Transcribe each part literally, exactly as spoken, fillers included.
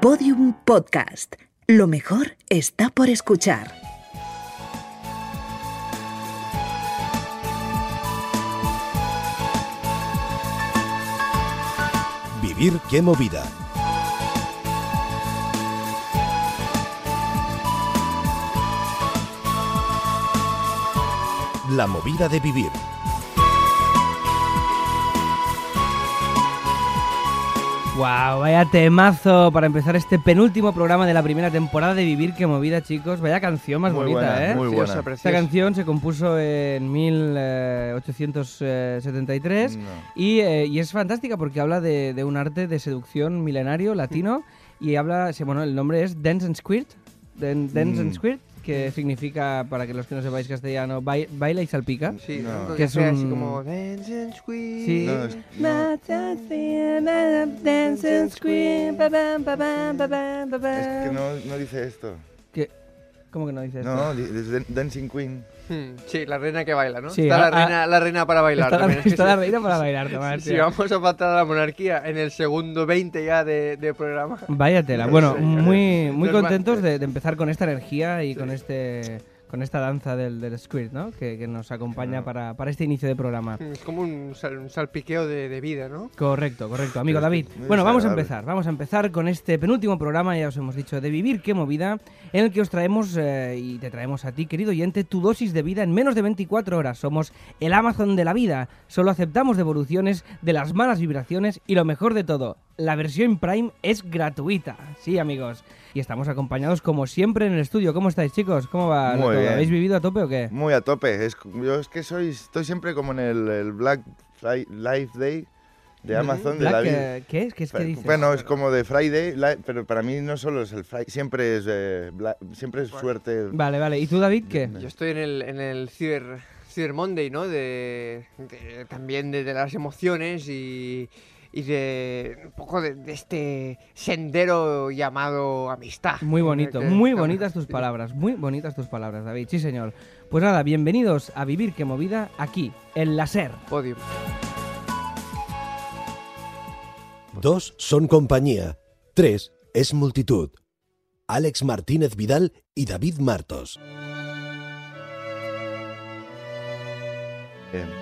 Podium Podcast. Lo mejor está por escuchar. Vivir qué movida. La movida de vivir. Wow, vaya temazo para empezar este penúltimo programa de la primera temporada de Vivir qué movida, chicos. Vaya canción más muy bonita, buena, ¿eh? Muy buena. Esta preciosa. Canción se compuso en mil ochocientos setenta y tres no. y, eh, y es fantástica porque habla de, de un arte de seducción milenario latino y habla, bueno, el nombre es Dance and Squirt, Dan, Dance mm. and Squirt, que significa, para que los que no sepáis castellano, ba baila y salpica. Sí, no. que, que es un... así como Dance and Squeeze. Sí. No, es, no. Dance and Squeeze. Es que no, no dice esto. ¿Qué? ¿Cómo que no dice esto? No, es Dancing Queen. Hmm, sí, la reina que baila, ¿no? Sí, está a, la, reina, la reina para bailar. Está, también. La, está la reina para bailar, Tomás. Si sí, vamos a faltar a la monarquía en el segundo veinte ya de, de programa. Vaya tela. Bueno, muy, muy Nos contentos de, de empezar con esta energía y sí. con este... con esta danza del, del squirt, ¿no? Que, que nos acompaña no. para, para este inicio de programa. Es como un, sal, un salpiqueo de, de vida, ¿no? Correcto, correcto. Amigo David. Bueno, vamos a empezar. Vamos a empezar con este penúltimo programa, ya os hemos dicho, de Vivir qué movida, en el que os traemos, eh, y te traemos a ti, querido oyente, tu dosis de vida en menos de veinticuatro horas. Somos el Amazon de la vida. Solo aceptamos devoluciones de las malas vibraciones y lo mejor de todo, la versión Prime es gratuita. Sí, amigos. Y estamos acompañados como siempre en el estudio. ¿Cómo estáis, chicos? ¿Cómo va Muy todo? bien. ¿Habéis vivido a tope o qué? Muy a tope. Es, yo es que soy, estoy siempre como en el, el Black Life Day de Amazon. Black, de la vida. ¿Qué es? ¿Qué es? ¿Qué dices? Bueno, es como de Friday, pero para mí no solo es el Friday, siempre es, eh, black, siempre es suerte. Vale, vale. ¿Y tú, David, qué? Yo estoy en el, en el Cyber, Cyber Monday, ¿no? De, de, también de, de las emociones y... y de un poco de, de este sendero llamado amistad. Muy bonito, que, muy que, bonitas tus palabras, muy bonitas tus palabras, David. Sí, señor. Pues nada, bienvenidos a Vivir qué movida aquí, en la SER. Podium. Dos son compañía, tres es multitud. Alex Martínez Vidal y David Martos. Bien.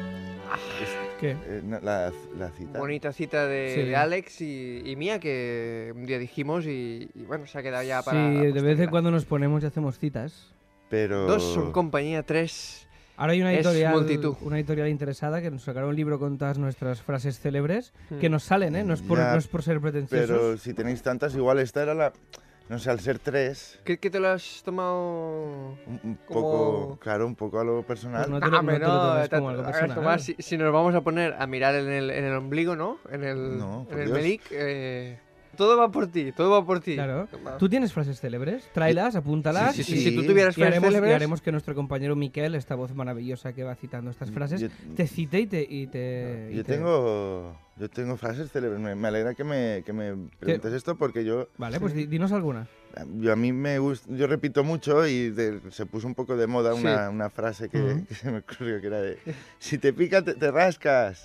¿Qué? Eh, la, la cita. Bonita cita de, sí. de Alex y, y mía que un día dijimos y, y bueno, se ha quedado ya para... Sí, de vez en cuando nos ponemos y hacemos citas. Pero... Dos son compañía, tres... Ahora hay una es editorial, multitud. una editorial interesada que nos sacará un libro con todas nuestras frases célebres hmm. que nos salen, ¿eh? No es por, ya, no es por ser pretenciosos. Pero si tenéis tantas, igual esta era la... No sé, al ser tres... ¿Qué, qué te lo has tomado? Un, un como... poco, claro, un poco a lo personal. Pues no te lo, ah, no te lo tomes como algo personal. Tomás, si, si nos vamos a poner a mirar en el, en el ombligo, ¿no? En el, no, en el Dios. melic, eh, todo va por ti, todo va por ti. Claro. ¿Tú tienes frases célebres? Tráelas, apúntalas. Sí, sí, y, sí. Si tú tuvieras y frases haremos, célebres... y haremos que nuestro compañero Miquel, esta voz maravillosa que va citando estas frases, yo, te cite y te... Y te yo, y te... Tengo, yo tengo frases célebres. Me, me alegra que me, que me preguntes esto porque yo... Vale, pues dinos alguna. Yo a mí me gusta, yo repito mucho y de, se puso un poco de moda una, sí. una frase que, uh-huh. que se me ocurrió que era de si te pica te, te rascas,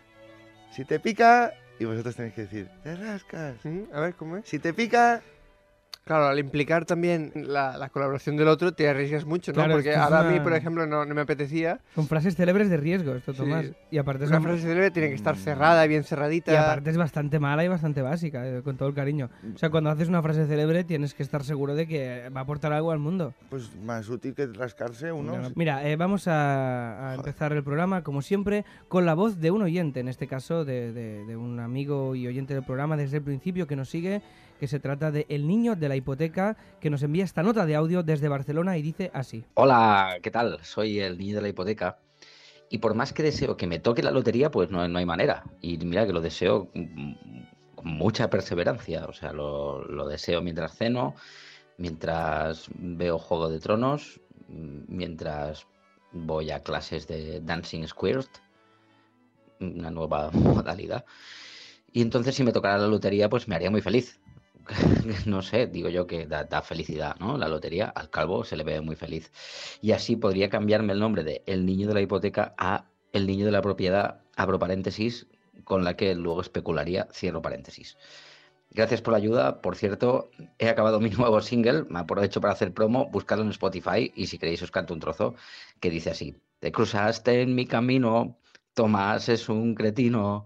si te pica y vosotros tenéis que decir te rascas, ¿Mm? A ver cómo es. Si te pica. Claro, al implicar también la, la colaboración del otro te arriesgas mucho, ¿no? Claro, porque ahora una... a mí, por ejemplo, no, no me apetecía. Son frases célebres de riesgo esto, Tomás. Sí. Y aparte una son... frase célebre tiene que estar cerrada, bien cerradita. Y aparte es bastante mala y bastante básica, eh, con todo el cariño. O sea, cuando haces una frase célebre tienes que estar seguro de que va a aportar algo al mundo. Pues más útil que rascarse uno. No, no. Mira, eh, vamos a, a empezar el programa, como siempre, con la voz de un oyente, en este caso de, de, de un amigo y oyente del programa desde el principio que nos sigue, que se trata de El Niño de la Hipoteca, que nos envía esta nota de audio desde Barcelona y dice así. Hola, ¿qué tal? Soy El Niño de la Hipoteca y por más que deseo que me toque la lotería, pues no, no hay manera. Y mira que lo deseo con mucha perseverancia, o sea, lo, lo deseo mientras ceno, mientras veo Juego de Tronos, mientras voy a clases de Dancing Squirt, una nueva modalidad. Y entonces si me tocara la lotería, pues me haría muy feliz. No sé, digo yo que da, da felicidad, ¿no? La lotería, al calvo se le ve muy feliz. Y así podría cambiarme el nombre de El Niño de la Hipoteca a El Niño de la Propiedad, abro paréntesis, con la que luego especularía, cierro paréntesis. Gracias por la ayuda. Por cierto, he acabado mi nuevo single, me aprovecho para hacer promo, buscadlo en Spotify y si queréis os canto un trozo que dice así: te cruzaste en mi camino, Tomás es un cretino.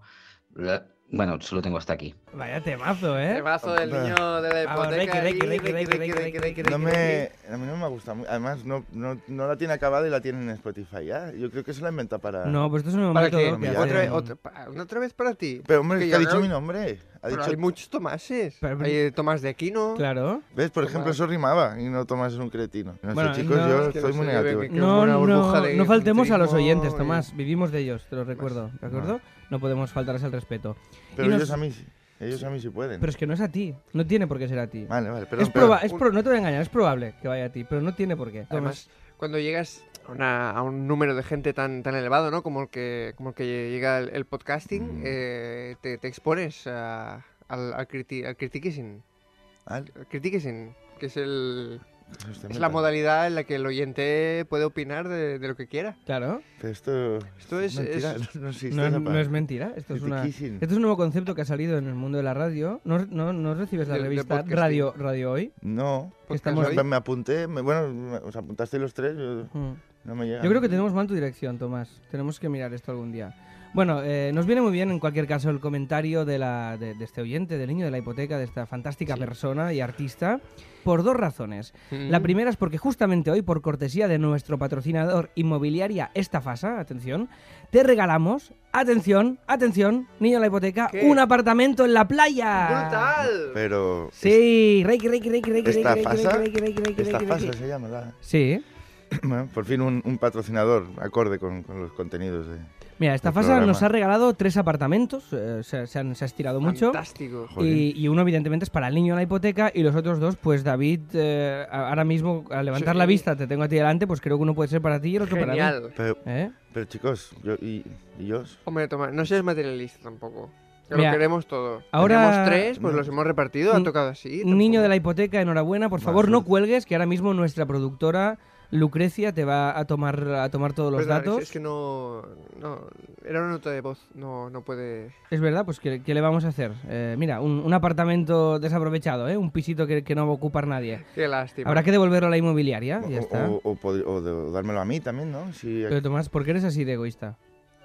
Bueno, solo tengo hasta aquí. Vaya temazo, ¿eh? Temazo del niño de la Vamos, hipoteca. reiki, reiki, ahí, reiki, reiki, reiki, reiki, reiki, No reiki, me, a mí no me gusta. mu- Además, no, no, no la tiene acabada y la tiene en Spotify ya. Yo creo que se la inventa para... No, pues esto es un ¿Para método qué? que Ya, ¿Otra, vez, hacen- otra, pa- ¿Otra vez para ti? Pero, hombre, Que ¿qué ha yo dicho creo- mi nombre? Ha Pero dicho... hay muchos Tomases. Pero- Hay Tomás de Aquino. Claro. ¿Ves? Por Tomás. ejemplo, eso rimaba y no Tomás es un cretino. No Bueno, sé, chicos, no, yo es que estoy no muy sé, negativo. que- que- No, una burbuja no, de no faltemos a los centrismo oyentes, y- Tomás. Vivimos de ellos, te lo recuerdo, ¿de acuerdo? No podemos faltarles el respeto. Pero Y nos- ellos a mí sí. Ellos a mí sí pueden. Pero es que no es a ti, no tiene por qué ser a ti. Vale, vale, perdón. es proba perdón. es pro- no te voy a engañar, es probable que vaya a ti, pero no tiene por qué. Además, cuando llegas a, una- a un número de gente tan, tan elevado, ¿no? Como el que, como el que llega el, el podcasting, Mm. eh, te, te expones a- al, al, criti al critiquism. Vale, Al critiquism, que es el... eso está Es muy la bien. modalidad en la que el oyente puede opinar de, de lo que quiera. Claro, Pero esto... Esto es- mentira, es- no, no existe no es, esa no palabra. es mentira. Esto es, una, Critiquism. esto es un nuevo concepto que ha salido en el mundo de la radio. ¿No, no, no recibes la Del- del revista podcasting. Radio, Radio Hoy? No, Que Podcast estamos- Hoy. me, me apunté, me- bueno, me- os apuntaste los tres, yo Mm. no me llega. Yo creo que tenemos mal tu dirección, Tomás. Tenemos que mirar esto algún día. Bueno, eh, nos viene muy bien en cualquier caso el comentario de, la, de, de este oyente, del niño de la hipoteca, de esta fantástica Sí. persona y artista, por dos razones. Mm. La primera es porque justamente hoy, por cortesía de nuestro patrocinador Inmobiliaria Estafasa, atención, te regalamos, atención, atención, niño de la hipoteca, ¿Qué? un apartamento en la playa. ¡Brutal! Pero... Sí, reiki, reiki, reiki, reiki, reiki, ¿Esta reiki, fasa? reiki, reiki, reiki, Esta reiki, fase reiki. se llama, ¿verdad? Sí. Bueno, por fin un, un patrocinador acorde con, con los contenidos de... Mira, esta El fasa programa. nos ha regalado tres apartamentos, eh, se, se han, se ha estirado mucho. Fantástico. Joder. Y, y uno evidentemente es para el niño de la hipoteca y los otros dos, pues David, eh, a- ahora mismo al levantar Sí. la vista te tengo a ti delante, pues creo que uno puede ser para ti y el otro para mí. Genial. Pero, ¿Eh? pero chicos, yo, y, y yo... Hombre, toma, no seas materialista tampoco. Que Mira, lo queremos todo. ahora- Tenemos tres, pues No. los hemos repartido, ha Un- tocado así. Niño de la tampoco. hipoteca, enhorabuena. Por Buena favor, no suerte. cuelgues, que ahora mismo nuestra productora Lucrecia te va a tomar a tomar todos los Perdona, datos. Es que no, no... Era una nota de voz, no, no puede... Es verdad, pues ¿qué, qué le vamos a hacer? Eh, mira, un, un apartamento desaprovechado, ¿eh? Un pisito que, que no va a ocupar nadie. Qué lástima. Habrá que devolverlo a la inmobiliaria, O, ya está. o, o pod- o de- o dármelo a mí también, ¿no? Si, Pero Tomás, ¿por qué eres así de egoísta?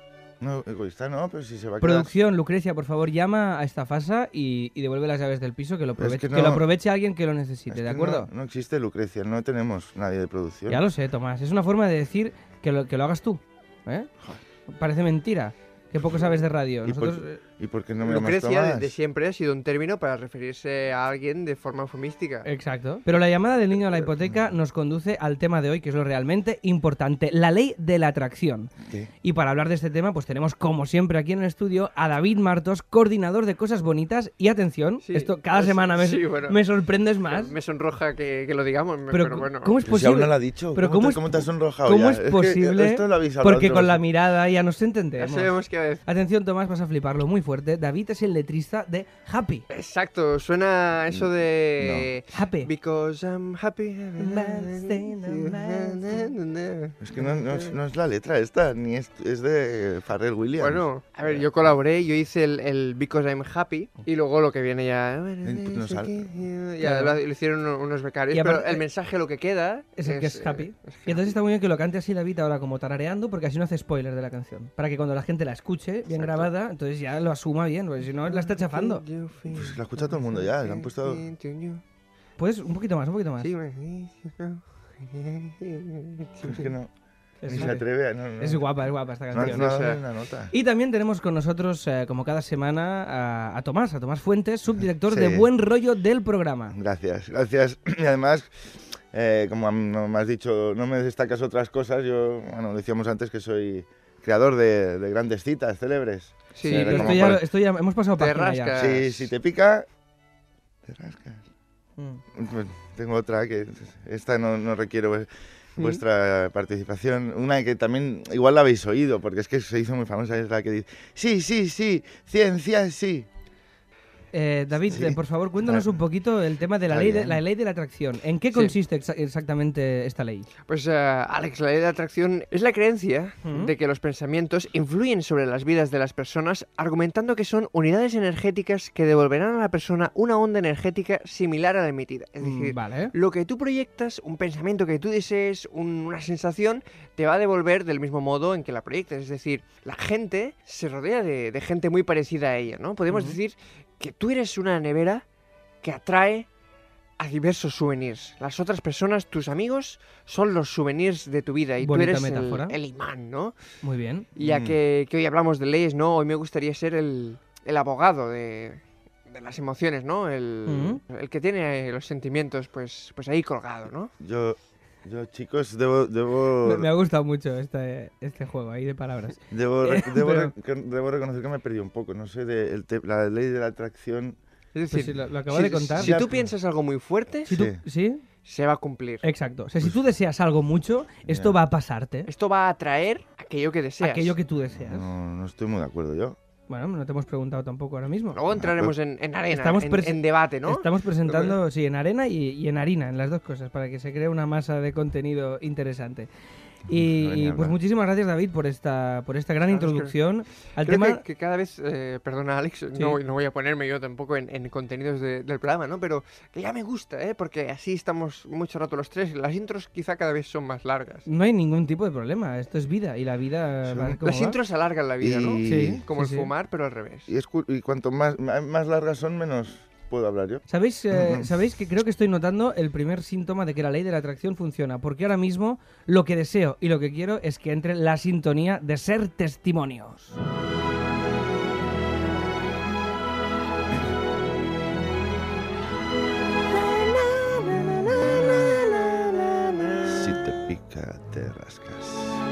no, egoísta no, pero si se va a quedar... Producción, Lucrecia, por favor, llama a esta fasa y, y devuelve las llaves del piso, que lo Pero es aproveche, que que, lo no- aproveche alguien que lo necesite, Es ¿de que acuerdo? No, no existe Lucrecia, no tenemos nadie de producción. Ya lo sé, Tomás, es una forma de decir que lo, que lo hagas tú, ¿eh? Parece mentira, que poco sabes de radio. ¿Y por- Nosotros, eh, ¿Y por qué no me llamas Lucrecia de, Tomás? de siempre ha sido un término para referirse a alguien de forma eufemística. Exacto. Pero la llamada del niño de la hipoteca nos conduce al tema de hoy, que es lo realmente importante, la ley de la atracción. ¿Qué? Y para hablar de este tema, pues tenemos, como siempre, aquí en el estudio a David Martos, coordinador de Cosas Bonitas. Y atención, Sí, esto cada pues, semana me, sí, bueno. me sorprendes más. Me sonroja que, que lo digamos, me- Pero, pero, bueno. ¿cómo es Pero si aún posible? no lo ha dicho. Pero ¿Cómo, ¿cómo te, es- cómo te has sonrojado ¿Cómo ya? es que posible? esto lo habéis hablado Porque otros- con la mirada ya nos Ya entendemos. sabemos que... Atención, Tomás, vas a fliparlo muy fuerte. David es el letrista de Happy. Exacto, suena eso de... Happy. Because I'm happy. Es que no, no es, no es la letra esta, ni es, es de Pharrell Williams. Bueno, a ver, yo colaboré, yo hice el, el Because I'm Happy y luego lo que viene ya... no sale. Ya Claro. lo, lo hicieron uno- unos becarios, Y aparte- pero el mensaje lo que queda... Es el que es eh, Happy. es Y entonces está muy bien que lo cante así David ahora como tarareando, porque así no hace spoiler de la canción. Para que cuando la gente la escuche bien Exacto. grabada, entonces ya lo asuma bien, porque si no la está chafando. Pues la escucha todo el mundo ya, le han puesto... Puedes un poquito más, un poquito más. Sí, Es que no, Es, ni se atreve a... No, no, es guapa, es guapa esta No, canción. no, o sea. dale una nota. Y también tenemos con nosotros, eh, como cada semana, a, a Tomás, a Tomás Fuentes, subdirector de Sí. Buen Rollo del programa. Gracias, gracias. Y además, eh, como am- no me has dicho, no me destacas otras cosas, yo, bueno, decíamos antes que soy creador de, de grandes citas célebres. Sí, Sí, Eh, pero como esto ya, por- esto ya hemos pasado Te página ya. rascas. Si, si te pica, te rascas. Mm. Pues tengo otra que esta no, no requiere vu- Mm. vuestra participación. Una que también igual la habéis oído, porque es que se hizo muy famosa, es la que dice, sí, sí, sí, ciencia, sí. Eh, David, Sí. eh, por favor, cuéntanos un poquito el tema de la Está ley de, bien. la ley de la atracción. ¿En qué Sí. consiste exa- exactamente esta ley? Pues, eh, Alex, la ley de la atracción es la creencia Ujú. de que los pensamientos influyen sobre las vidas de las personas, argumentando que son unidades energéticas que devolverán a la persona una onda energética similar a la emitida. Es Mm, decir, Vale. lo que tú proyectas, un pensamiento que tú desees, un- una sensación, te va a devolver del mismo modo en que la proyectas. Es decir, la gente se rodea de, de gente muy parecida a ella, ¿no? Podemos Ujú. decir que tú eres una nevera que atrae a diversos souvenirs. Las otras personas, tus amigos, son los souvenirs de tu vida y Bonita tú eres el, metáfora. el imán, ¿no? Muy bien. Y ya Mm. que, que hoy hablamos de leyes, ¿no? Hoy me gustaría ser el, el abogado de, de las emociones, ¿no? El, Ujú. el que tiene eh, los sentimientos, pues, pues ahí colgado, ¿no? Yo, yo chicos, debo, debo, Me, me ha gustado mucho este, este juego ahí de palabras. debo, re- Eh, debo, pero- re- debo reconocer que me he perdido un poco. No sé, de, el te- la ley de la atracción. Es Pues decir, si lo, lo acabo si, de contar. si Ya- tú piensas algo muy fuerte, Si tú- Sí. ¿Sí? se va a cumplir. Exacto. O sea, si tú deseas algo mucho, esto Ya. va a pasarte. Esto va a atraer aquello que deseas. Aquello que tú deseas. No, no estoy muy de acuerdo yo. Bueno, no te hemos preguntado tampoco ahora mismo. Luego entraremos en, en arena, Estamos en, prese- en debate, ¿no? Estamos presentando, sí, en arena y, y en harina, en las dos cosas, para que se cree una masa de contenido interesante. Y, No venía a y, pues hablar. muchísimas gracias, David, por esta, por esta gran Claro, es que- introducción al Creo tema. que, que cada vez, eh, perdona Alex, no, voy- no voy a ponerme yo tampoco en, en contenidos de- del programa, ¿no? Pero que ya me gusta, ¿eh? Porque así estamos mucho rato los tres. Las intros quizá cada vez son más largas. No hay ningún tipo de problema, esto es vida y la vida Sí. va como Las va. intros alargan la vida, ¿no? Y- Sí. Como el sí. fumar, pero al revés. Y, es cu- y cuanto más, ma- más largas son, menos puedo hablar yo. ¿Sabéis, eh, Ujú. ¿Sabéis que creo que estoy notando el primer síntoma de que la ley de la atracción funciona? Porque ahora mismo lo que deseo y lo que quiero es que entre la sintonía de ser testimonios. Si te pica, te rascas.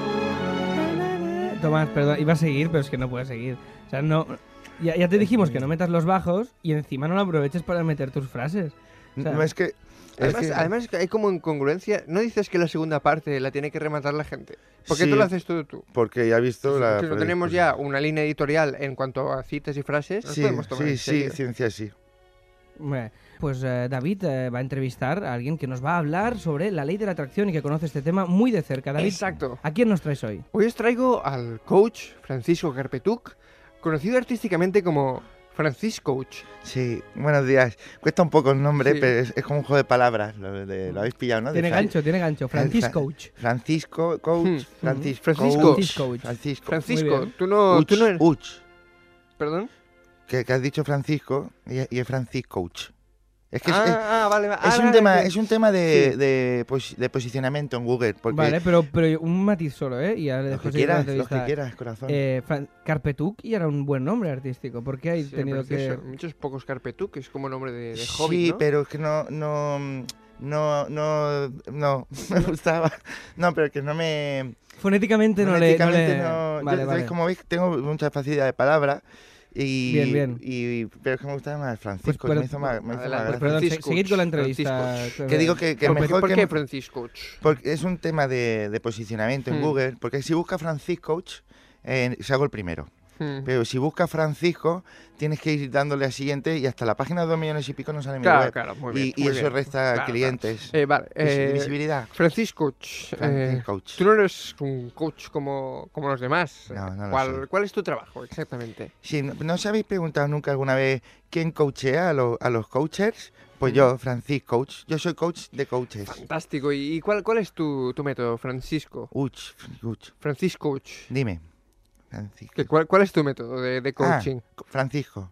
Tomás, perdón, iba a seguir, pero es que no puedo seguir. O sea, no. Ya, ya te dijimos que no metas los bajos y encima no lo aproveches para meter tus frases. O sea, No, es que... es Además, que- además que hay como incongruencia. No dices que la segunda parte la tiene que rematar la gente. ¿Por qué Sí. tú lo haces todo tú? Porque ya he visto la... Si no tenemos ya una línea editorial en cuanto a citas y frases, nos Sí, podemos tomar sí, en sí, serio. ciencia sí. Bueno, pues eh, David eh, va a entrevistar a alguien que nos va a hablar sobre la ley de la atracción y que conoce este tema muy de cerca. David, Exacto. ¿a quién nos traes hoy? Hoy os traigo al coach Francisco Carpetuc, conocido artísticamente como Francis Coach. Sí, buenos días. Cuesta un poco el nombre, Sí. pero es, es como un juego de palabras. Lo, de- lo habéis pillado, ¿no? De Tiene Fran- gancho, tiene gancho. Francis Fra- Coach. Francisco Coach. Hmm. Francisco. Francisco. Coach, Francis Coach. Francisco. Francisco, bien. tú no, Uch, tú no eres... Uch, ¿Perdón? que, que has dicho Francisco y, y es Francis Coach. Es que es- ah, es, ah, vale, vale. es Ah, un vale, tema, que- es un tema de, Sí. de, posi- de posicionamiento en Google. Porque Vale, pero, pero un matiz solo, ¿eh? Y ya le lo dejo que seguir con la quieras, lo que entrevista. quieras, corazón. Eh, Fran- Carpetuc y era un buen nombre artístico. ¿Por qué hay Sí, tenido que...? precioso. Muchos pocos Carpetuc, que es como nombre de, de sí, hobbit, ¿no? pero es que no, no, no, no, no, me gustaba. No, pero que no me... Fonéticamente no le... no Fonéticamente le- no- Vale, yo, vale. Como veis, tengo mucha facilidad de palabra. Y, Bien, bien. Y, pero es que me gustaba más Francisco, Pues, que me pero- hizo más, me hizo Adelante. más Pues gracia. perdón, se- Francisco, seguid con la entrevista. Francisco. Que digo que, que ¿Por, mejor ¿por que... qué Francis Coach? Porque es un tema de, de posicionamiento en Hmm. Google, porque si busca Francisco Coach, eh, se hago el primero. Hmm. Pero si busca Francisco, tienes que ir dándole al siguiente y hasta la página de dos millones y pico no sale en mi Claro, web. claro, muy bien. y y muy eso bien. resta Claro, clientes. claro. Eh, vale, Vis- eh, visibilidad. Francis Coach. Francis eh, Coach. Tú no eres un coach como, como los demás. No, no lo ¿Cuál, soy. ¿Cuál es tu trabajo exactamente? Sí, no, ¿no os habéis preguntado nunca alguna vez quién coachea a, lo- a los coaches? Pues yo, Francis Coach. Yo soy coach de coaches. Fantástico. ¿Y y cuál, cuál es tu, tu método, Francisco? Uch, uch. Francis Coach. Dime. Francisco. ¿Qué- cuál, ¿Cuál es tu método de, de coaching? Ah, Francisco.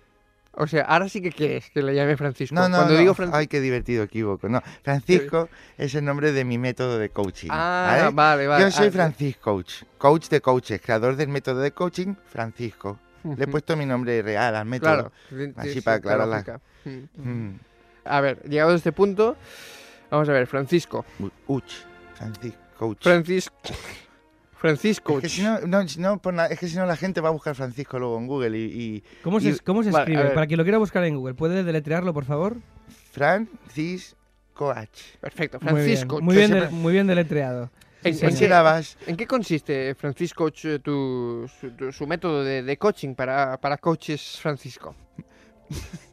O sea, ahora sí que quieres que le llame Francisco. No, no, Cuando no. digo Francisco... Ay, qué divertido, equivoco. No, Francisco es el nombre de mi método de coaching. Ah, ¿vale? vale, vale. Yo soy Ah, Francis Coach, coach de coaches, creador del método de coaching, Francisco. Le he ujú. puesto mi nombre real al método. Claro. Así sí, para sí, aclarar la- lógica. Mm. Mm. A ver, llegado a este punto, vamos a ver, Francisco. U- Uch, Francis Coach. Francis... Francisco. Es que si no, no, si no, por nada- es que si no la gente va a buscar Francisco luego en Google y, y ¿Cómo se, Y- cómo se vale, a escribe? ver. Para quien lo quiera buscar en Google, ¿puede deletrearlo, por favor? Francis Coach. Perfecto, Muy bien, Francisco. Muy bien, siempre- de- muy bien deletreado. En- Sí, en señor. qué- sílabas. ¿En qué consiste, Francisco, ch- tu, su, tu- su método de, de coaching para, para coaches, Francisco?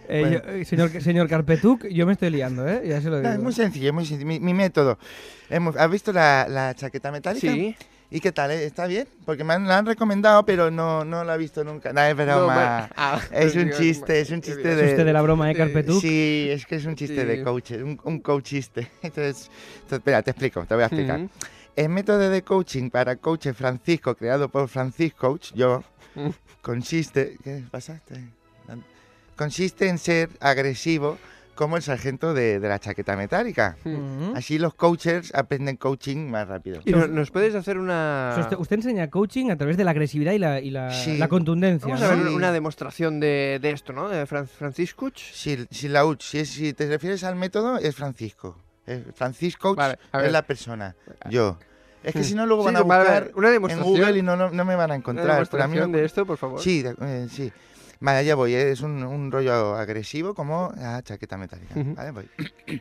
Eh, Bueno. yo- eh, señor, señor Carpetuc, yo me estoy liando, ¿eh? Ya se lo No, digo. es muy sencillo, es muy sencillo. Mi, mi método. Hemos- ¿Has visto la, la chaqueta metálica? Sí. ¿Y qué tal? eh? ¿Está bien? Porque me han, la han recomendado, pero no, no la he visto nunca. No, es No, broma. bueno, ah, es un digo, chiste, es un chiste bien. de... ¿Es usted de la broma de Carpetuc? Sí, es que es un chiste Sí. de coach, un, un coachiste. Entonces, entonces, espera, te explico, te voy a explicar. Ujú. El método de coaching para coaches Francisco, creado por Francis Coach, yo, Mm. consiste... ¿Qué pasaste? Consiste en ser agresivo como el sargento de, de la chaqueta metálica. Ujú. Así los coaches aprenden coaching más rápido. ¿Y no- nos puedes hacer una... O sea, usted, usted enseña coaching a través de la agresividad y la, y la, Sí. la contundencia, Vamos ¿no? a ver Sí. una demostración de, de esto, ¿no? De Fran Franciscuch. Si, si, la, U- si, es- si te refieres al método, es Francisco. Es Francis Coach Vale, a es ver. la persona. Yo. Es que si no, luego Sí, van a vale, buscar una en demostración. Google y no, no, no me van a Una encontrar. Pero a mí demostración lo- de esto, por favor. Sí, de- eh, sí. Vale, ya voy. eh, Es un, un rollo agresivo como la chaqueta metálica. Ujú. Vale, voy.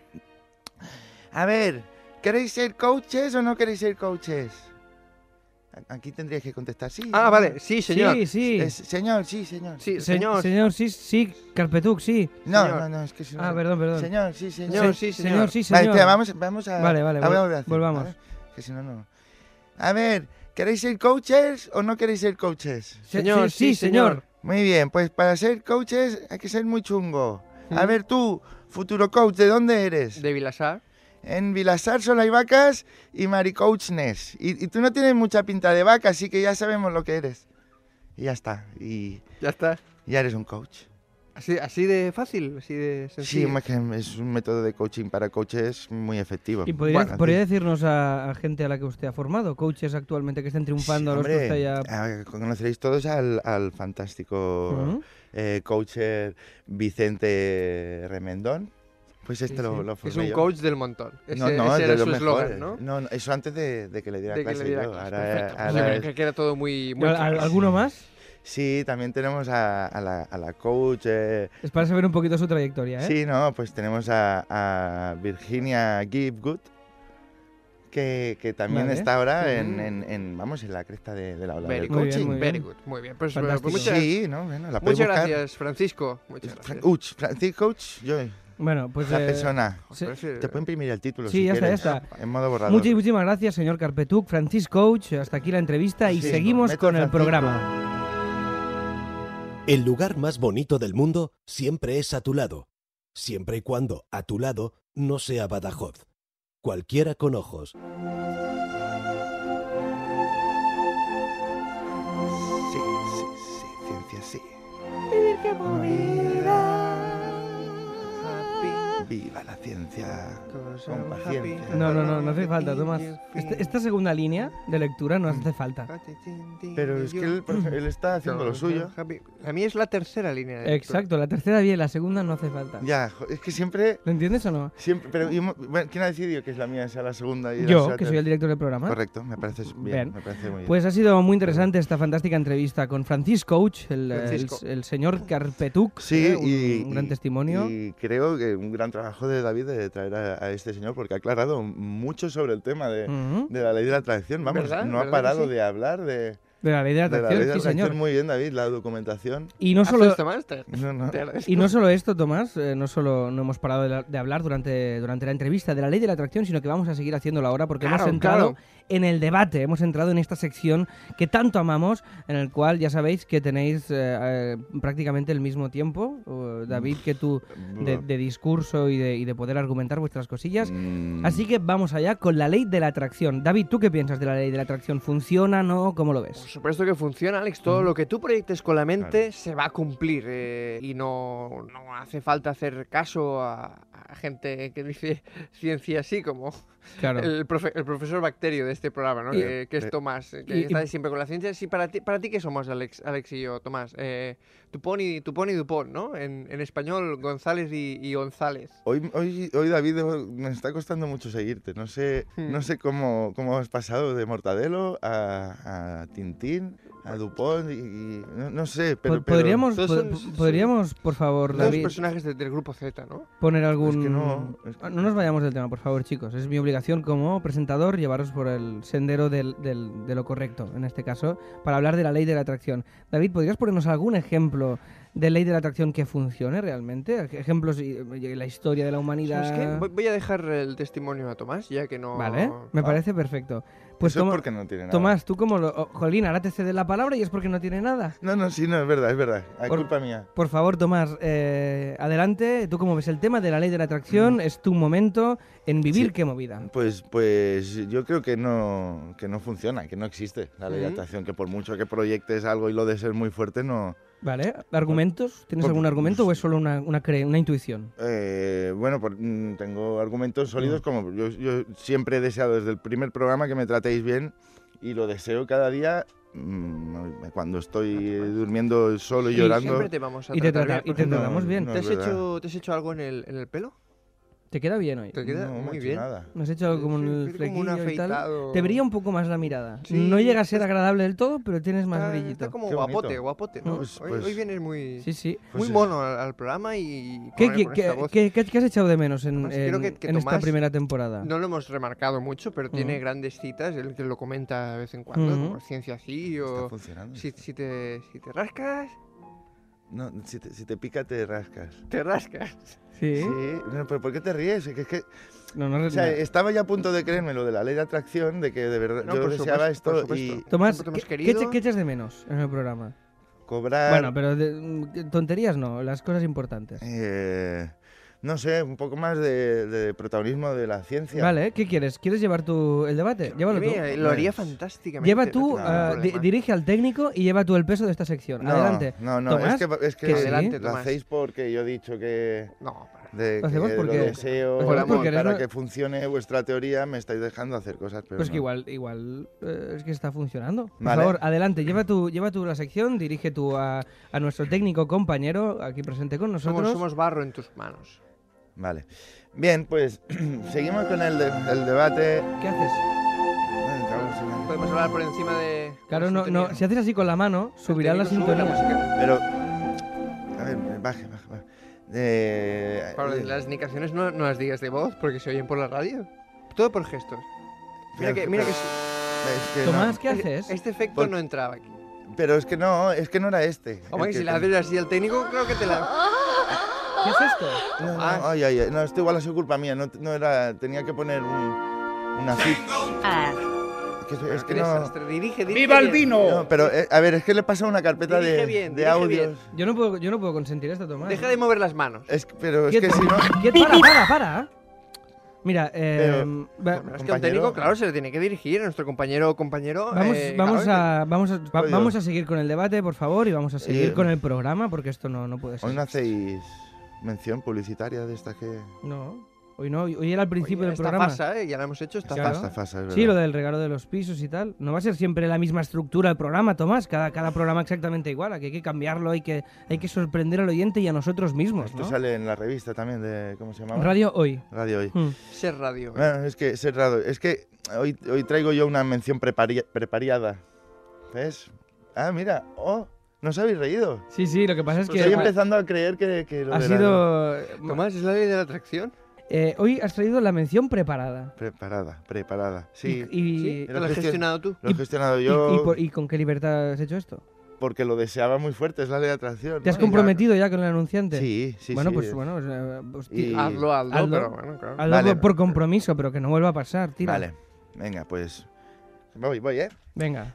A ver, ¿queréis ser coaches o no queréis ser coaches? A- Aquí tendríais que contestar sí. Ah, vale, sí, señor. Sí, sí. Es- señor, sí, señor. Sí, Se- señor. Señor, sí, sí, Carpetuc, sí. No, señor. no, no, es que si no- Ah, perdón, perdón. Señor, sí, señor. Señor, Se- sí, señor, señor. sí, Vale, señor. espera, vamos, vamos a... Vale, vale, la voy a vol- volver a hacer, volvamos. ¿vale? Que si no, no. A ver, ¿queréis ser coaches o no queréis ser coaches? Se- Señor, sí, sí, señor. Muy bien, pues para ser coaches hay que ser muy chungo. A Mm. ver tú, futuro coach, ¿de dónde eres? De Vilasar. En Vilasar solo hay vacas y maricoachnes. Y, y tú no tienes mucha pinta de vaca, así que ya sabemos lo que eres. Y ya está, y Ya está. ya eres un coach. Así, así de fácil, así de Sí, sencillo. más que es un método de coaching para coaches muy efectivo. ¿Y podría, Bueno, podría sí. decirnos a, a gente a la que usted ha formado, coaches actualmente que estén triunfando, a los que Hombre, usted haya... ah, conoceréis todos al, al fantástico Ujú. eh, coacher Vicente Remendón. Pues este Sí, lo, sí. lo Es formé un yo. coach del montón. Ese, No, no, ese es era de su los eslogan, mejores. ¿no? No, no, eso antes de, de que le diera De que clase le diera yo. clase. Ahora, Perfecto. ahora Pues yo es- creo que era todo muy... muy ¿Al- claro. ¿Alguno más? Sí, también tenemos a, a la, a la coach. eh, Es para saber un poquito su trayectoria, ¿eh? Sí, no, pues tenemos a, a Virginia Givegood, que, que también Vale. está ahora en, Ujú. en- en, vamos, en la cresta de, de la ola Very del Muy good, bien, coaching. muy very bien. good. Muy bien. Pues, Fantástico. pues muchas, Sí, no, bueno, la puedes muchas buscar. gracias, Francisco. Muchas Fra- gracias. Uch, Francis Coach, yo, Bueno, pues... la eh, persona. se- Pues, eh, Te puedo imprimir el título Sí, si ya está, quieres, ya está. en modo borrador. Muchas, muchísimas gracias, señor Carpetuc, Francis Coach. Hasta aquí la entrevista y Sí, seguimos método con el Francisco. programa. El lugar más bonito del mundo siempre es a tu lado, siempre y cuando a tu lado no sea Badajoz. Cualquiera con ojos. Sí, sí, sí, ciencia, sí. Viva la ciencia. Con paciencia. No, no, no, no hace falta, Tomás. Esta, esta segunda línea de lectura no hace falta. Pero es que él, por ejemplo, él está haciendo lo suyo. La mía es la tercera línea. de lectura. Exacto, la tercera bien, la segunda no hace falta. Ya, jo- es que siempre, ¿Lo entiendes o no? siempre, pero yo- bueno, ¿quién ha decidido que es la mía sea la segunda y la Yo, sea que ter- soy el director del programa. Correcto, me parece bien, Bien. me parece muy bien. Pues ha sido muy interesante esta fantástica entrevista con Francis Coach, el, el- Francisco. el señor Carpetuc. Sí, ¿eh? un, y, un gran y- testimonio. Y creo que un gran trabajo de David de traer a, a este señor porque ha aclarado mucho sobre el tema de, Ujú. de la ley de la atracción. Vamos, ¿Verdad? no ha ¿Verdad que parado sí? de hablar de, De la ley de la de la atracción, ley de la sí, atracción. señor. Muy bien, David, la documentación. Y no ¿Haces solo, esto más? Te- No, no. te agradezco. y no solo esto, Tomás, eh, no solo no hemos parado de, la- de hablar durante, durante la entrevista de la ley de la atracción, sino que vamos a seguir haciéndolo ahora porque hemos Claro, entrado claro. en el debate, hemos entrado en esta sección que tanto amamos, en el cual ya sabéis que tenéis eh, eh, prácticamente el mismo tiempo, o, David, que tú, de, de discurso y de, y de poder argumentar vuestras cosillas. Mm, Así que vamos allá con la ley de la atracción. David, ¿tú qué piensas de la ley de la atracción? ¿Funciona, no? ¿Cómo lo Por ves? supuesto que funciona, Alex. Todo lo que tú proyectes con la mente se va a cumplir. eh, y no, no hace falta hacer caso a, a gente que dice ciencia así, como Claro. el, profe- el profesor Bacterio de este programa, ¿no? Y- que, que es eh, Tomás, eh, que y- está siempre con la ciencia. Sí, para ti, para ti ¿qué somos, Alex, Alex y yo, Tomás? Eh, Tupón y, Tupón y Dupont, ¿no? En, en español, González y, y González. Hoy, hoy, hoy, David, me está costando mucho seguirte. No sé, Hmm. no sé cómo, cómo has pasado de Mortadelo a, a Tintín, a Dupont y, y- no, no sé, pero, Po- pero- ¿Podríamos, todos po- son- po- son- podríamos, por favor, Todos David, personajes de- del grupo Z, ¿no? poner algún... que no, es que- Ah, no nos vayamos del tema, por favor, chicos. Es mi obligación como presentador llevaros por el sendero del- del- de lo correcto, en este caso, para hablar de la ley de la atracción. David, ¿podrías ponernos algún ejemplo de ley de la atracción que funcione realmente? Ejemplos en la historia de la humanidad. ¿Sabes qué? Voy a dejar el testimonio a Tomás, ya que no... Vale, me Ah. parece perfecto. Pues Eso es Toma- porque no tiene nada. Tomás, tú como lo... oh, Jolín, ahora te cede la palabra y es porque no tiene nada. No, no, sí, no, es verdad, es verdad. Es Por- culpa mía. Por favor, Tomás, eh, adelante. Tú como ves el tema de la ley de la atracción, es tu momento en vivir Sí. qué movida. Pues, pues yo creo que no, que no funciona, que no existe la ley de Ujú. atracción, que por mucho que proyectes algo y lo de ser muy fuerte, no... ¿Vale? ¿Argumentos? ¿Tienes Por- algún argumento o es solo una, una, cre- una intuición? Eh, bueno, por- mm, tengo argumentos sólidos Mm. como yo, yo siempre he deseado desde el primer programa que me tratéis bien y lo deseo cada día mm, cuando estoy eh, durmiendo solo y Y llorando. siempre te vamos a Y te, tratar trata- bien, y te por ejemplo. tratamos bien. no. ¿Te, has es verdad. hecho, ¿Te has hecho algo en el, en el pelo? ¿Te queda bien hoy? ¿Te queda No, me muy he hecho bien? nada. ¿No has hecho como Sí, un tiene como un flequillo y tal? afeitado. Te brilla un poco más la mirada. Sí, no llega a ser es- agradable del todo, pero tienes más Está, brillito. está como Qué bonito. guapote, guapote, ¿no? Pues- hoy, pues- hoy vienes muy, Sí, sí. muy Pues, mono al, al programa y ¿Qué, con, qué, con esta qué- voz. qué- qué- qué has echado de menos en, Tomás, en- creo que- que en esta Tomás primera temporada? No lo hemos remarcado mucho, pero tiene Ujú. grandes citas, el que lo comenta de vez en cuando, Ujú. como Ciencia Sí Está o... funcionando. Si, si, te, si te rascas, No, si, te, si te pica te rascas. te rascas. Sí. Sí, no, pero ¿por qué te ríes? Es que, es que- No, no, o sea, no. estaba ya a punto de creerme lo de la ley de atracción, de que de verdad No, yo por deseaba supuesto, por esto y supuesto. Tomás, siempre te ¿qué, hemos qué querido. echa- qué echas de menos en el programa? cobrar... Bueno, pero de- mm, tonterías no, las cosas importantes. eh, no sé, un poco más de, de protagonismo de la ciencia. Vale, ¿qué quieres? ¿Quieres llevar tú el debate? Llévalo tú. Mira, lo haría Pues, fantásticamente. Lleva no tú, tengo ningún ah, di- problema. dirige al técnico y lleva tú el peso de esta sección. No, Adelante. No, no, Tomás, es que, es que que sí, Adelante, lo Tomás. hacéis porque yo he dicho que, No, de, Lo hacemos que porque- lo deseo lo hacemos y porque eres para una- que funcione vuestra teoría me estáis dejando hacer cosas, pero Pues que no. igual, igual eh, es que está funcionando. Por Vale. favor, adelante, lleva tú, lleva tú la sección, dirige tú a, a nuestro técnico compañero aquí presente con nosotros. somos, somos barro en tus manos. Vale. Bien, pues seguimos con el, de- el debate. ¿Qué haces? Ay, cago en su- Podemos hablar por encima de... Claro, la no, sintonía. no, si haces así con la mano, subirá la El técnico sube sintonía. música. Pero, a ver, baje, baje, baje. Eh, Pablo, eh, las indicaciones no, no las digas de voz porque se oyen por la radio. Todo por gestos. Mira pero- que, mira que pero- es que Tomás, no. ¿qué haces? este efecto Por- no entraba aquí. Pero es que no, es que no era este. Hombre, el que si le te- haces así al técnico, creo que te la... ¿Qué es esto? No, no, Ah. ay, ay, ay, no, esto igual ha sido culpa mía, no, no era, tenía que poner un, una fit. Que es, es que Qué no, desastre. Dirige, dirige ¡Viva el bien. vino! no, pero eh, a ver, es que le pasa una carpeta Dirige de, bien, de dirige audios. bien. Yo no puedo, yo no puedo consentir esto, Tomás. Deja de mover las manos. Es, que- pero es Quieto, que si no, quieto, para, para, para. Mira, eh, Pero- va- Es que un compañero- técnico, claro, se le tiene que dirigir a nuestro compañero o compañero. vamos, eh, vamos, claro, a, vamos, a, va- Oye. vamos a seguir con el debate, por favor, y vamos a seguir Eh, con el programa, porque esto no, no puede ser. hoy no hacéis mención publicitaria de esta que... No, hoy no, hoy hoy era al principio Oye, del esta programa. pasa, ¿eh? Ya la hemos hecho, esta Claro. pasa. Esta fase, es verdad. Sí, lo del regalo de los pisos y tal. No va a ser siempre la misma estructura el programa, Tomás. Cada, cada programa exactamente igual. Aquí hay que cambiarlo, hay que, hay que sorprender al oyente y a nosotros mismos, Esto ¿no? sale en la revista también de... ¿Cómo se llama? Radio Hoy. Radio Hoy. Hmm. Ser radio. Bueno, es que, ser raro, es que hoy, hoy traigo yo una mención prepari- preparada. ¿Ves? Ah, mira, oh, no os habéis reído. Sí, sí, lo que pasa es que Estoy ha, empezando a creer que, que lo ha de la- sido... Tomás, ¿es la ley de la atracción? Eh, hoy has traído la mención preparada. Preparada, preparada. Sí, Y, y- ¿Sí? Lo ¿Lo has gestion- gestionado tú? lo he gestionado y- yo y por- ¿y con qué libertad has hecho esto? porque lo deseaba muy fuerte, es la ley de atracción. ¿Te has ¿no? Y comprometido ya con el anunciante? Sí, sí, bueno, sí. pues bueno, pues, eh, pues, Y- ti- Hazlo, hazlo, hazlo. pero bueno, claro. hazlo Vale. por- por compromiso, pero que no vuelva a pasar, tira. Vale, venga, pues voy, voy, ¿eh? Venga.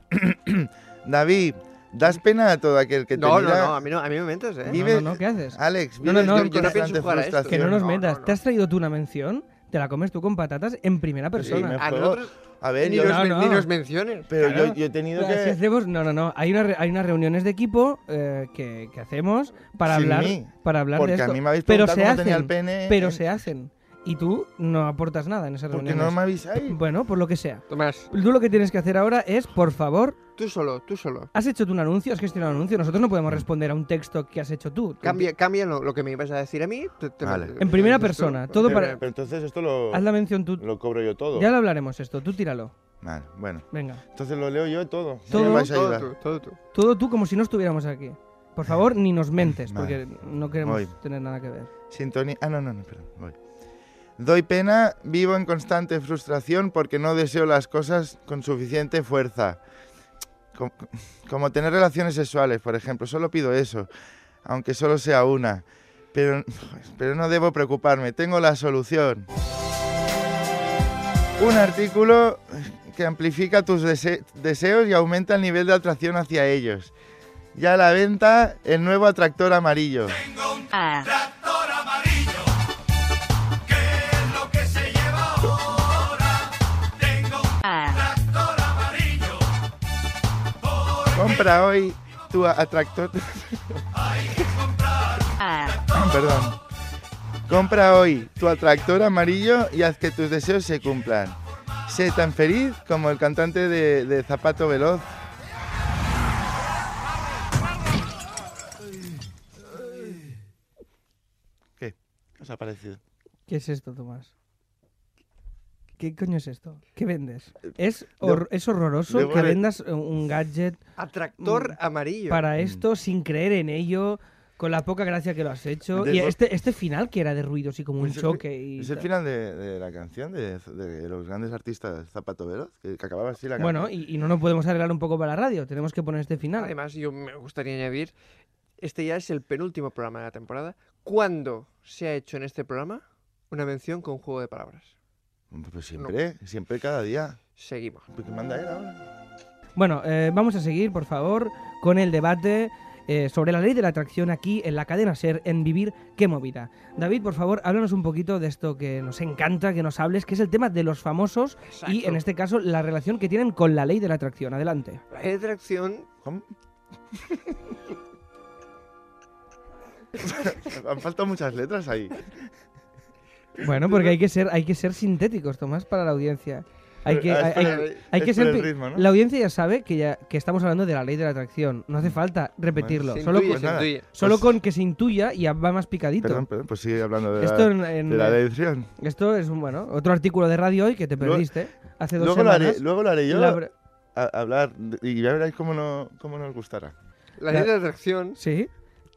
David, das pena a todo aquel que te No, no, mira. no, a mí no, a mí me metes, ¿eh? No, Vive- no, no, ¿qué haces? Alex, No, no, vives no, con yo no pienso constante jugar a esto. frustración. Que no nos No, metas. no, no. ¿Te has traído tú una mención? Te la comes tú con patatas en primera Sí, persona. me A juego- nosotros A ver, ni, yo, nos, no, men- no. ni nos menciones. pero Claro. yo, yo he tenido Así que... hacemos, no, no, no. Hay, una, re- hay unas reuniones de equipo eh, que, que hacemos para Sin hablar, mí, para hablar porque de esto. a mí me habéis pero preguntado se cómo hacen, tenía el pene. pero en- se hacen. Y tú no aportas nada en esas ¿Por qué reuniones. no me avisáis? Bueno, por lo que sea. Tomás, Tú lo que tienes que hacer ahora es, por favor, tú solo, tú solo. has hecho tú un anuncio, has gestionado un anuncio. Nosotros no podemos responder a un texto que has hecho tú. Cambia, cambia lo, lo que me ibas a decir a mí. te- te- Vale. te- En primera dices tú. persona, todo pero, para- pero entonces esto lo, Haz la mención tú. lo cobro yo todo. Ya lo hablaremos esto, tú tíralo. Vale, bueno. Venga. Entonces lo leo yo todo. No Todo, me vais a Todo ayudar. tú, todo tú. Todo tú como si no estuviéramos aquí. Por favor, ni nos mentes, Vale. porque no queremos Voy. tener nada que ver. Sintonía. Ah, no, no, no, perdón. Voy. Doy pena, vivo en constante frustración porque no deseo las cosas con suficiente fuerza. Com- Como tener relaciones sexuales, por ejemplo. Solo pido eso. aunque solo sea una. Pero, pero no debo preocuparme, tengo la solución. Un artículo que amplifica tus dese- deseos y aumenta el nivel de atracción hacia ellos. Ya a la venta, el nuevo atractor amarillo. Tengo un tractor amarillo, ¿qué es lo que se lleva ahora? Tengo un tractor amarillo. Compra hoy tu atractor... Hay que comprar. Perdón. Compra hoy tu atractor amarillo y haz que tus deseos se cumplan. Sé tan feliz como el cantante de, de Zapato Veloz. ¿Qué? ¿Qué os ha parecido? ¿Qué es esto, Tomás? ¿Qué coño es esto? ¿Qué vendes? Es, hor- es horroroso debo que de- vendas un gadget Atractor Mm, amarillo. para esto sin creer en ello, con la poca gracia que lo has hecho. Y Debo- este, este final que era de ruidos y como un Es el fi- choque. Y Es el tal. final de, de la canción de, de los grandes artistas Zapato Veloz, que, que acababa así la Bueno, canción. y, y no nos podemos arreglar un poco para la radio. Tenemos que poner este final. Además, yo me gustaría añadir, este ya es el penúltimo programa de la temporada. ¿Cuándo se ha hecho en este programa una mención con juego de palabras? Pues siempre, siempre, cada día. Seguimos. ¿Qué manda él ahora? Bueno, eh, vamos a seguir, por favor, con el debate eh, sobre la ley de la atracción aquí en la cadena SER, en Vivir Qué Movida. David, por favor, háblanos un poquito de esto que nos encanta que nos hables, que es el tema de los famosos y, en este caso, la relación que tienen con la ley de la atracción. Adelante. La ley de atracción... ¿Cómo? Han faltado muchas letras ahí. Bueno, porque hay que ser, hay que ser sintéticos, Tomás, para la audiencia. Hay que, Ah, hay, es por hay- el- hay es que por ser el pi- ritmo, ¿no? La audiencia ya sabe que ya que estamos hablando de la ley de la atracción. No hace falta repetirlo. Se Solo, intuye, con, se nada. intuye. solo Pues- con que se intuya y ya va más picadito. Perdón, perdón, pues sigue hablando de Esto la, en- en- de la elección. Esto es un, bueno, otro artículo de radio hoy que te Luego- perdiste hace dos Luego lo, semanas. haré, luego lo haré yo La br- a, a hablar de- y ya veréis cómo, no, cómo nos gustará. La ley de atracción, Sí.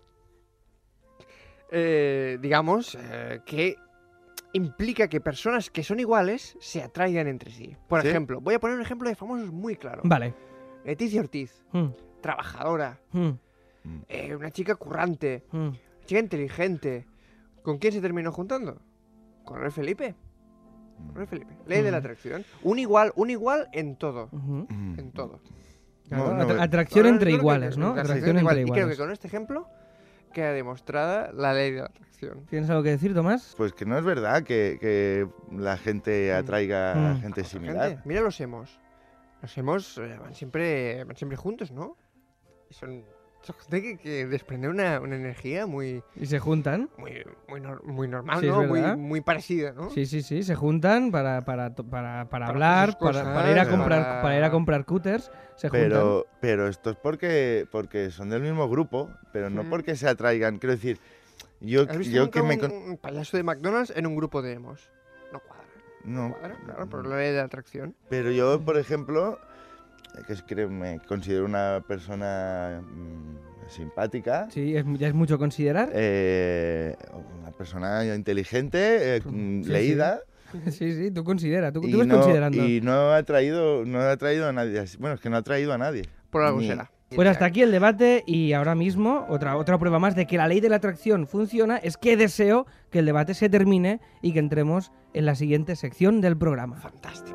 eh, digamos, eh, que implica que personas que son iguales se atraigan entre sí. Por ¿Sí? ejemplo, voy a poner un ejemplo de famosos muy claro. Vale. Leticia Ortiz, Mm, trabajadora, mm, eh, una chica currante, mm. chica inteligente. ¿Con quién se terminó juntando? Con Rey Felipe. Con Rey Felipe. Ley de la Mm. atracción. Un igual, un igual en todo. Ujú. En todo. Claro, No, no, atra- atracción Ahora entre creo que- iguales, ¿no? atracción Atracción igual. entre Y creo que iguales. con este ejemplo queda demostrada la ley de la atracción. ¿Tienes algo que decir, Tomás? Pues que no es verdad que, que la gente atraiga a Mm. gente Otra similar. gente. Mira los emos. Los emos eh, van siempre van siempre juntos, ¿no? Y son, son gente que, que desprende una, una energía muy ¿Y se juntan? muy muy, nor- muy normal, Sí, es ¿no? Muy, verdad. muy parecida, ¿no? Sí, sí, sí, se juntan para, para, to- para, para Para hablar, hacer sus para, cosas, para ir a comprar, para- para ir a comprar cutters, se juntan. Pero, pero esto es porque, porque son del mismo grupo, pero no Mm. porque se atraigan. Quiero decir, yo, ¿Has visto yo nunca que me... un, con- un payaso de McDonald's en un grupo de emos? No cuadra. No, No cuadra, claro, por la ley de atracción. pero yo, por ejemplo, eh, que es que me considero una persona mm, simpática, Sí, es, ya es mucho considerar. eh, una persona inteligente, eh, mm, Sí, leída, Sí, sí, tú considera, tú, tú y, vas no, considerando. y no ha traído, no ha traído a nadie. así- Bueno, es que no ha traído a nadie. Por algo Ni- será. Pues hasta aquí el debate y ahora mismo otra, otra prueba más de que la ley de la atracción funciona es que deseo que el debate se termine y que entremos en la siguiente sección del programa. Fantástico.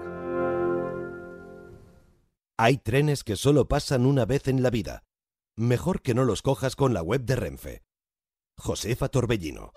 Hay trenes que solo pasan una vez en la vida. Mejor que no los cojas con la web de Renfe. Josefa Torbellino.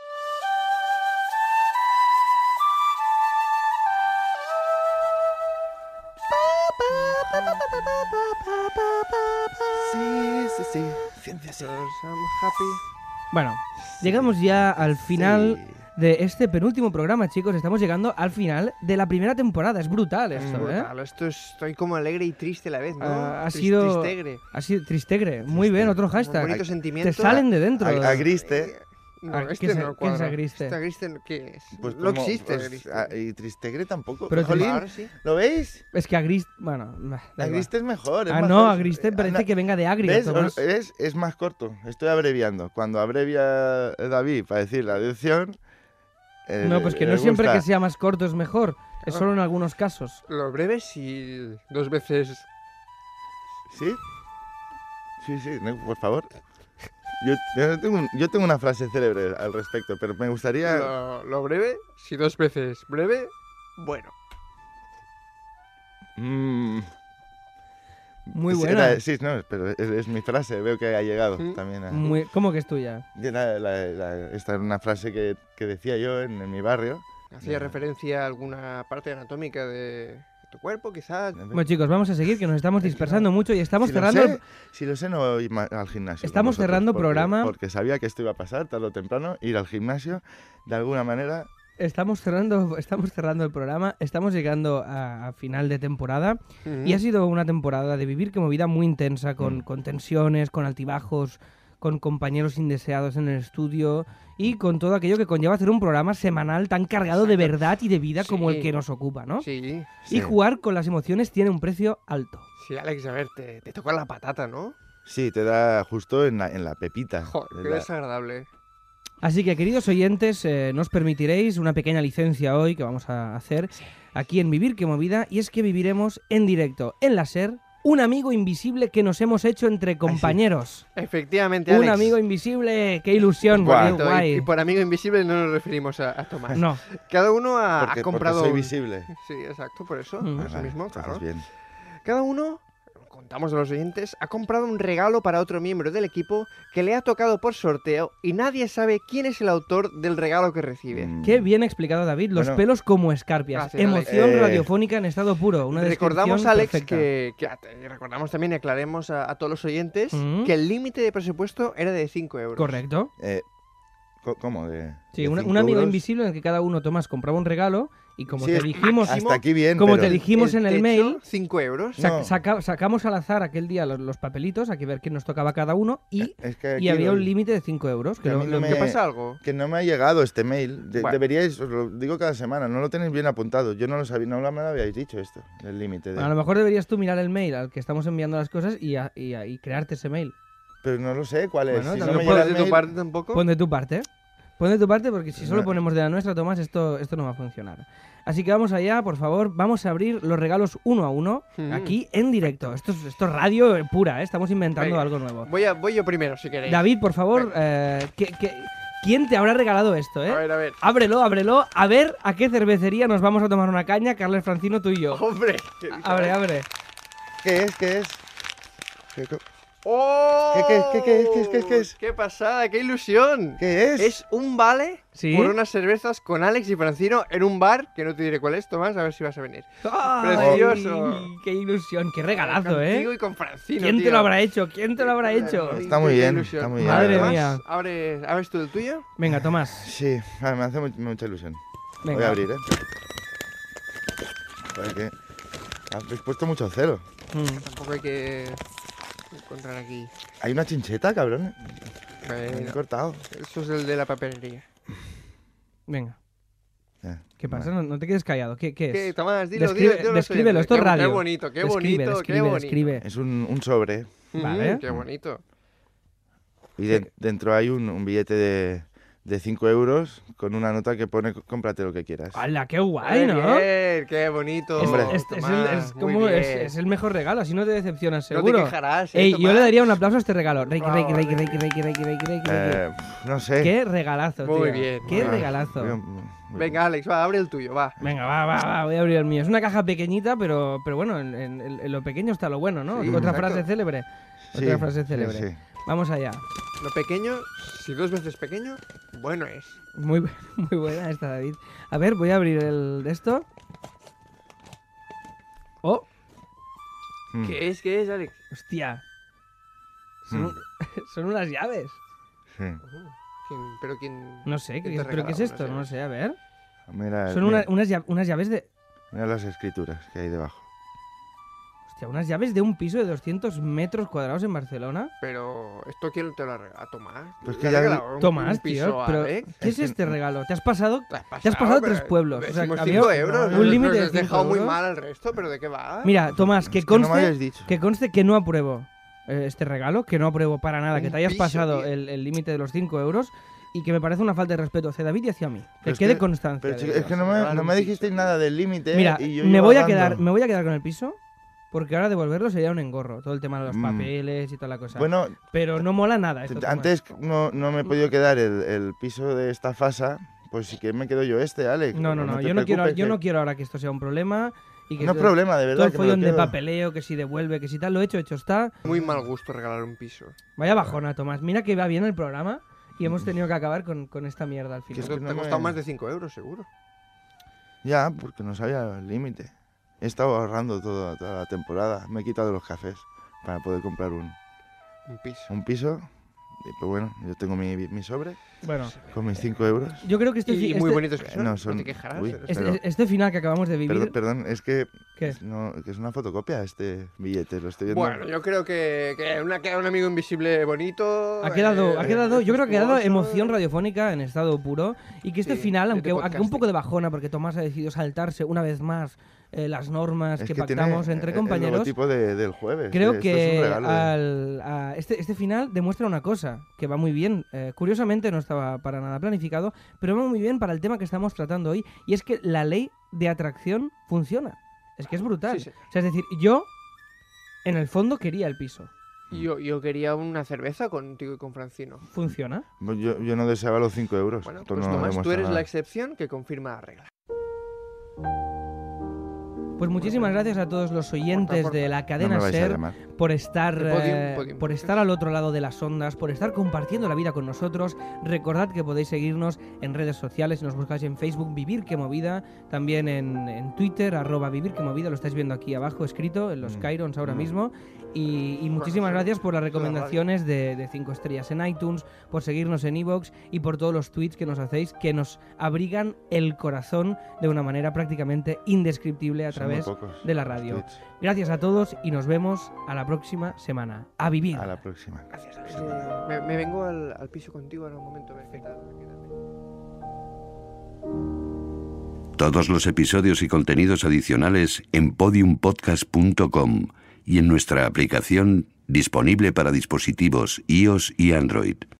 Sí, sí, sí. Ciencia, sí. Because I'm happy. Bueno, llegamos ya al final Sí. de este penúltimo programa, chicos. Estamos llegando al final de la primera temporada. Es brutal Es esto, ¿eh? brutal, esto es- estoy como alegre y triste a la vez, ¿no? Ah, ha Tris- sido- Tristegre. Ha sido tristegre. Muy bien, otro Un hashtag. bonito Te sentimiento. salen de dentro. A- agriste. No, Ah, ¿qué este es- no qué es cuadra. agriste? Este agriste, ¿qué es? Pues no como- existe pues, agriste. ah, y Tristegre tampoco. Pero Jolín, Ahora sí. ¿lo veis? Es que agriste... Bueno, bah, da igual. Agriste es mejor. Es Ah, más no, corto. agriste Eh, parece no, que venga de agrio, ¿Ves? Tomás. Es, es más corto. Estoy abreviando. Cuando abrevia David para decir la dirección... eh, No, pues que no le siempre gusta. que sea más corto es mejor. Es Ah. solo en algunos casos. Lo breves y dos veces. ¿Sí? Sí, sí, no, por favor. Yo, yo tengo, un- yo tengo una frase célebre al respecto, pero me gustaría... Lo, lo breve, si dos veces breve, bueno. Mm, Muy sí, buena. era- sí, no, pero es, es mi frase, veo que ha llegado Mm. también a... Muy, ¿Cómo que es tuya? Y era la- la- esta era una frase que, que decía yo en, en mi barrio. ¿Hacía Ya. referencia a alguna parte anatómica de tu cuerpo, quizás? Bueno, chicos, vamos a seguir, que nos estamos dispersando mucho y estamos si lo cerrando... sé, si lo sé, no voy ma- al gimnasio. con Estamos vosotros, cerrando porque- programa. Porque sabía que esto iba a pasar tarde o temprano, ir al gimnasio, de alguna manera. Estamos cerrando, estamos cerrando el programa, estamos llegando a, a final de temporada Ujú. y ha sido una temporada de vivir que movida muy intensa, con, Mm. con tensiones, con altibajos, con compañeros indeseados en el estudio y con todo aquello que conlleva hacer un programa semanal tan cargado de Exacto. verdad y de vida como el Sí. que nos ocupa, ¿no? Sí, Y Sí. jugar con las emociones tiene un precio alto. sí, Alex, a ver, te, te toca la patata, ¿no? Sí, te da justo en la, en la pepita. Joder, En qué la- desagradable. Así que, queridos oyentes, eh, nos permitiréis una pequeña licencia hoy que vamos a hacer aquí en Vivir que Movida, y es que viviremos en directo, en la SER, un amigo invisible que nos hemos hecho entre compañeros. Efectivamente, Un Alex. amigo invisible, qué ilusión, Guau. qué Y- guay. Y por amigo invisible no nos referimos a, a Tomás. No, Cada uno ha, Porque, ha comprado... porque soy un- visible. Sí, exacto, por eso. Mm. por Ah, eso vale, mismo, entonces claro. bien. Cada uno, contamos a los oyentes, ha comprado un regalo para otro miembro del equipo que le ha tocado por sorteo y nadie sabe quién es el autor del regalo que recibe. Mm. qué bien explicado, David. Los Bueno. pelos como escarpias. Gracias, Alex. Emoción Eh. radiofónica en estado puro. Una Recordamos, descripción Alex, perfecta. que, que- y recordamos también y aclaremos a, a todos los oyentes Mm. que el límite de presupuesto era de cinco euros. Correcto. Eh, co- ¿Cómo? De, Sí, de un, cinco un amigo euros? invisible en el que cada uno, Tomás, compraba un regalo y como Sí, te es- dijimos, Hasta aquí bien, como pero- te dijimos en el techo, mail, cinco euros. Sac- No. saca- sacamos al azar aquel día los, los papelitos, aquí ver quién nos tocaba cada uno, y, Es que y aquí había lo- un límite de cinco euros. Que Que a lo- mí no lo- me- ¿Qué pasa algo? Que no me ha llegado este mail. De- Bueno. Deberíais, os lo digo cada semana, no lo tenéis bien apuntado. Yo no lo sabía, no me lo habíais dicho esto, el límite. de- A lo mejor deberías tú mirar el mail al que estamos enviando las cosas y, a- y a- y crearte ese mail. Pero no lo sé cuál es. Bueno, si no también me puedes llega el ¿De tu mail- parte tampoco? Pon de tu parte. Pon de tu parte porque si solo No. ponemos de la nuestra, Tomás, esto, esto no va a funcionar. Así que vamos allá, por favor, vamos a abrir los regalos uno a uno, Mm. aquí en directo. Esto es, esto es radio pura, ¿eh? Estamos inventando Venga. algo nuevo. Voy, a, voy yo primero, si queréis. David, por favor, Venga. eh, ¿qué- qué- ¿quién te habrá regalado esto, eh? A ver, a ver. Ábrelo, ábrelo, a ver a qué cervecería nos vamos a tomar una caña, Carles Francino, tú y yo. Hombre. ¿qué Abre, abre. ¿Qué es? ¿Qué es? ¿Qué, co- ¡Oh! ¿Qué, qué, qué, qué es? ¿Qué es? ¿Qué es? ¿Qué es? ¡Qué pasada! ¡Qué ilusión! ¿Qué es? Es un vale ¿Sí? por unas cervezas con Alex y Francino en un bar, que no te diré cuál es, Tomás, a ver si vas a venir. ¡Ay, Precioso. ¡Qué ilusión! ¡Qué regalazo, Contigo eh! y con Francino, ¿Quién te tío. lo habrá hecho? ¿Quién te lo habrá hecho? Ay, Está muy qué bien, ilusión. está muy bien. Madre Tomás, mía. Abre, ¿abres tú el tuyo? Venga, Tomás. Sí, ah, me hace mu- mucha ilusión. Voy Venga. a abrir, ¿eh? Joder, que habéis puesto mucho cero. Mm. Tampoco hay que encontrar aquí. Hay una chincheta, cabrón. Me he Bueno, cortado. eso es el de la papelería. Venga. Ya, ¿Qué pasa? vale. No, no te quedes callado. ¿Qué, qué es? ¿Qué, Tomás? Dilo, Describe- dilo, dilo a los descríbelo, oyentes. esto es Qué- radio. Qué bonito, qué Describe, bonito, describe, qué bonito. describe. Es un, un sobre Mm, Vale. Qué bonito. y de- dentro hay un, un billete de, de cinco euros con una nota que pone cómprate lo que quieras. ¡Hala, qué guay, Muy ¿no? bien, qué bonito. Es, Hombre. es- es el, Tomás, es muy como- es- bien. es el mejor regalo, así no te decepcionas, No seguro. te quejarás, ¿eh, Ey, yo Tomás? le daría un aplauso a este regalo. Reiki, Bravo, reiki, reiki, Reiki. reiki, reiki, reiki, reiki, reiki, reiki. Eh, no sé. Qué regalazo, tío. Muy bien, Qué muy bien. regalazo. Muy- muy- Venga, Alex, va, abre el tuyo, va. Venga, va, va, va, voy a abrir el mío. Es una caja pequeñita, pero, pero bueno, en, en- en lo pequeño está lo bueno, ¿no? Sí, Otra exacto. frase célebre. Sí, Otra frase sí, célebre. sí. Vamos allá. Lo pequeño, si dos veces pequeño, bueno es. Muy, bu- muy buena esta, David. A ver, voy a abrir el de esto. Oh, Mm. ¿Qué es? ¿Qué es, Alex? hostia. Son, Mm. un- son unas llaves. Sí. ¿Quién, pero quién...? No sé, ¿Quién ¿qué, te ¿pero qué es regaló esto? unas No llaves? sé, a ver. Mira, Son mira, una- unas, lla- unas llaves de... mira las escrituras que hay debajo. Hostia, unas llaves de un piso de doscientos metros cuadrados en Barcelona. Pero, ¿esto quién te lo ha regalado? ¿Tomás? Pues ¿Le que ha ya- regalado un- Tomás, un piso tío. a Pero, Alex? ¿qué es Es que este no- regalo? ¿Te has pasado? Te has pasado, Te has pasado pero tres pueblos, o sea, decimos había cinco euros. un límite nos de has cinco dejado muy euros. mal al resto, pero ¿de qué va? Mira, Tomás, que Es que no me conste, hayas dicho. que conste que no apruebo eh, este regalo, que no apruebo para nada, Un que te hayas piso, pasado tío. el el límite de los cinco euros y que me parece una falta de respeto hacia David y hacia mí. Que Pero es quede que- constancia. Pero de chico, ello. es que no me, regalar no un me piso, dijisteis tío. nada del límite. Mira, y yo me iba voy a dando. quedar, me voy a quedar con el piso porque ahora devolverlo sería un engorro, todo el tema de los Mm. papeles y toda la cosa. Bueno, Pero no mola nada esto. antes no, no me he podido quedar el, el piso de esta fasa, pues sí que me quedo yo este, Alex. No, no, no, te yo no quiero, preocupes yo que- no quiero ahora que esto sea un problema y que No es todo- problema, de verdad. todo el que me lo follón de quedo. papeleo, que si devuelve, que si tal, lo hecho, hecho está. Muy mal gusto regalar un piso. Vaya bajona, Tomás. Mira que va bien el programa y hemos tenido que acabar con, con esta mierda al Que final. es Esto que te no ha me- costado más de cinco euros, seguro. Ya, porque no sabía el límite. He estado ahorrando toda, toda la temporada. Me he quitado los cafés para poder comprar un, Un piso. un piso. Y pues bueno, yo tengo mi, mi sobre Bueno, con mis cinco euros. yo creo que este, Y, fi- y este, muy bonitos que son. no, No, son- te quejarás. uy, pero- este- pero- este final que acabamos de vivir. Perdón, perdón, es que, ¿Qué? no, que es una fotocopia este billete, lo estoy viendo. Bueno, yo creo que, que una, que un amigo invisible bonito. Ha quedado, eh, ha quedado, yo creo que ha quedado respetuoso. emoción radiofónica en estado puro y que este Sí, final, de aunque, aunque un podcasting. poco de bajona, porque Tomás ha decidido saltarse una vez más eh, las normas es que, que tiene pactamos entre el- compañeros, El logotipo de- del jueves. creo Esto es que un regalo de- al- a- este, este final demuestra una cosa, que va muy bien. Eh, curiosamente no estaba para nada planificado, pero va muy bien para el tema que estamos tratando hoy, y es que la ley de atracción funciona. Es que es brutal. Sí, sí. O sea, es decir, yo en el fondo quería el piso. Yo, yo quería una cerveza contigo y con Francino. ¿Funciona? Yo, yo no deseaba los cinco euros. Bueno, Esto pues no Tomás, tú demuestra eres la nada. excepción que confirma la regla. Pues muchísimas gracias a todos los oyentes Porfa, porfa. de la No cadena me vais a SER llamar. por estar De podium, eh, podium, por ¿crees? estar al otro lado de las ondas, por estar compartiendo la vida con nosotros. Recordad que podéis seguirnos en redes sociales, nos buscáis en Facebook Vivir que Movida, también en, en Twitter arroba Vivir que Movida, lo estáis viendo aquí abajo escrito en los Mm, Cairons ahora no. mismo. Y, y muchísimas Bueno, gracias por las la recomendaciones de, de cinco estrellas en iTunes, por seguirnos en iVoox y por todos los tweets que nos hacéis, que nos abrigan el corazón de una manera prácticamente indescriptible a Son muy través pocos de la los radio. tweets. Gracias a todos y nos vemos a la próxima semana. A vivir. A la próxima. Gracias, Alex. Me, me vengo al, al piso contigo en un momento. A ver qué tal. qué tal. Todos los episodios y contenidos adicionales en podium podcast punto com y en nuestra aplicación disponible para dispositivos iOS y Android.